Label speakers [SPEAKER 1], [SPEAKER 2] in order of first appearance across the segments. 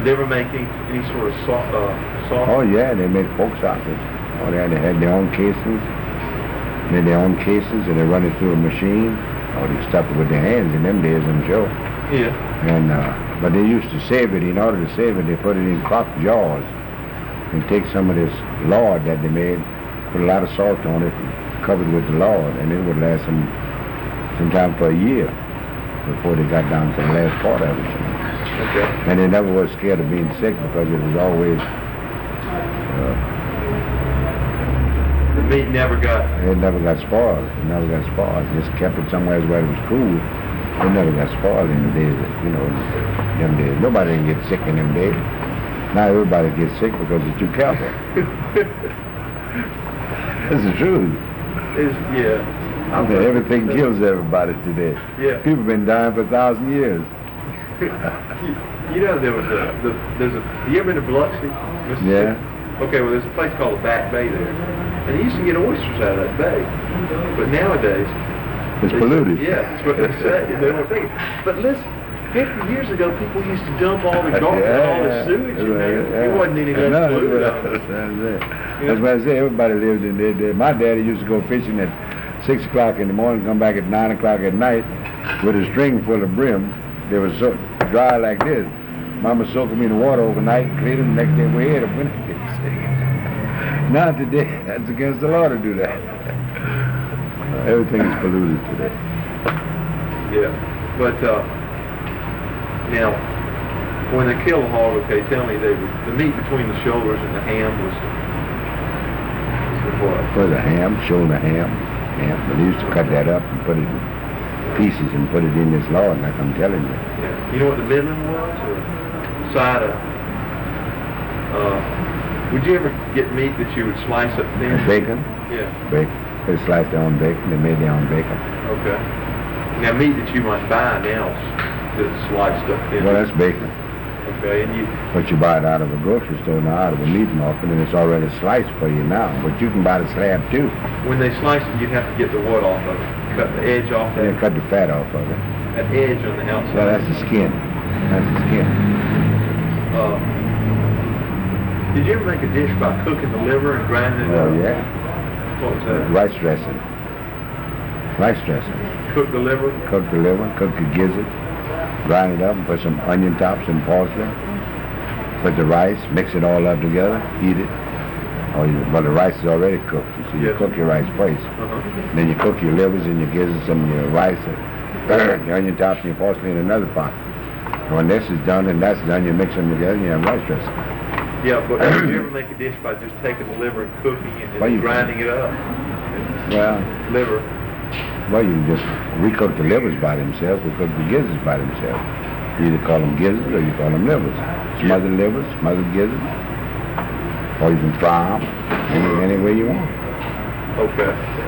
[SPEAKER 1] Did they ever make any sort of sauce?
[SPEAKER 2] Oh yeah, they made pork sausage. Oh yeah, they had their own cases. Made their own cases, and they run it through a machine. Or they stuff it with their hands in them days, I'm sure.
[SPEAKER 1] Yeah.
[SPEAKER 2] And but they used to save it. In order to save it, they put it in crock jars and take some of this lard that they made, put a lot of salt on it, and cover it with the lard, and it would last them sometime for a year before they got down to the last part of it.
[SPEAKER 1] Okay.
[SPEAKER 2] And they never was scared of being sick because it was always.
[SPEAKER 1] The meat never got.
[SPEAKER 2] It never got spoiled. It never got spoiled. Just kept it somewhere where it was cool. It never got spoiled in the days, them days. Nobody didn't get sick in them days. Now everybody gets sick because they're too careful. That's the truth.
[SPEAKER 1] Yeah.
[SPEAKER 2] Everything kills everybody today.
[SPEAKER 1] Yeah.
[SPEAKER 2] People have been dying for 1,000 years.
[SPEAKER 1] You know, you ever been to Biloxi, Mississippi?
[SPEAKER 2] Yeah.
[SPEAKER 1] Okay, well, there's a place called the Back Bay there. And they used to get oysters out of that bay. But nowadays...
[SPEAKER 2] It's polluted.
[SPEAKER 1] Yeah, that's what they say. They don't think. But listen, 50 years ago, people used to dump all the garbage, all the sewage in there. It wasn't any less polluted.
[SPEAKER 2] That's what I say. Everybody lived in there. My daddy used to go fishing at 6 o'clock in the morning, come back at 9 o'clock at night with a string full of brim. They were so dry like this. Mama soaked them in the water overnight and cleaned them. The next day we had them when they get sick. Now today, that's against the law to do that. Everything is polluted today.
[SPEAKER 1] Yeah, but now when they kill a hog, okay, tell me the meat between the shoulders and the ham was what?
[SPEAKER 2] For the ham, shoulder ham. But they used to cut that up and put it in pieces and put it in this lard, like I'm telling you.
[SPEAKER 1] Yeah. You know what the middling was, or side of? Would you ever get meat that you would slice up thin?
[SPEAKER 2] Bacon?
[SPEAKER 1] Yeah.
[SPEAKER 2] Bacon. They sliced their own bacon. They made their own bacon.
[SPEAKER 1] Okay. Now, meat that you might buy now that's sliced up thin.
[SPEAKER 2] Well, that's bacon.
[SPEAKER 1] Okay, and you...
[SPEAKER 2] But you buy it out of a grocery store now, out of a meat market, and it's already sliced for you now. But you can buy the slab, too.
[SPEAKER 1] When they slice it, you'd have to get the what off of it? Cut the edge off that?
[SPEAKER 2] Yeah, cut the fat off of it.
[SPEAKER 1] That edge on the outside?
[SPEAKER 2] Yeah, that's the skin. That's the skin.
[SPEAKER 1] Did you ever make a dish by cooking the liver and grinding it up?
[SPEAKER 2] Oh, yeah.
[SPEAKER 1] What was that?
[SPEAKER 2] Rice dressing. Rice dressing.
[SPEAKER 1] Cook the liver?
[SPEAKER 2] Cook the liver, cook the gizzard, grind it up and put some onion tops and parsley. Put the rice, mix it all up together, eat it. Well, the rice is already cooked. So you cook your rice first. Then you cook your livers and your gizzards and your rice, and your onion tops and your parsley in another pot. When this is done and that's done, you mix them together and you have rice dressing.
[SPEAKER 1] Yeah, but did you ever make a dish by just taking the liver and cooking it and grinding it up?
[SPEAKER 2] Well,
[SPEAKER 1] liver.
[SPEAKER 2] Well, you can just recook the livers by themselves or cook the gizzards by themselves. You either call them gizzards or you call them livers. Smothered livers, smothered gizzards. Or you can fry them any way you want.
[SPEAKER 1] Okay.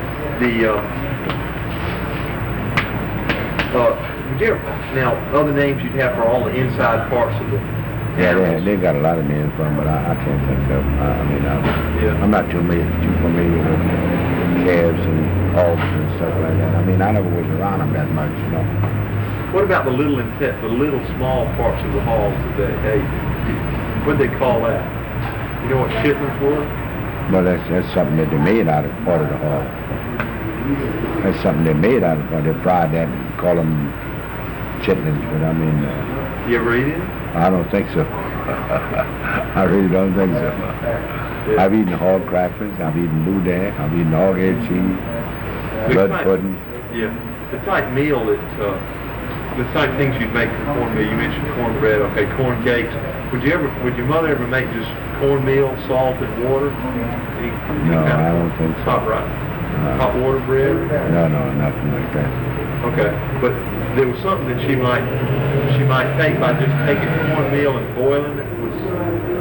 [SPEAKER 1] Now, other names you'd have for all the inside parts of the...
[SPEAKER 2] Yeah, they got a lot of names for them, but I can't think of them. I'm not too familiar with calves and hogs and stuff like that. I mean, I never was around them that much, you know.
[SPEAKER 1] What about the little small parts of the hogs that they ate? What do they call that? You know what chitlins were?
[SPEAKER 2] Well, that's something that they made out of part of the hog. That's something they made out of. They fried that and call them chitlins, but I mean...
[SPEAKER 1] You ever eat it?
[SPEAKER 2] I don't think so. I really don't think so. Yeah. I've eaten hog crackers, I've eaten boudin, I've eaten hog head cheese, blood pudding.
[SPEAKER 1] Yeah, the type meal that, the type things you'd make from cornmeal, you mentioned cornbread, okay, corn cakes. Would your mother ever make just cornmeal, salt, and water?
[SPEAKER 2] No, I don't think so.
[SPEAKER 1] Hot water bread?
[SPEAKER 2] No, nothing like that.
[SPEAKER 1] Okay, but there was something that she might take by just taking cornmeal and boiling it.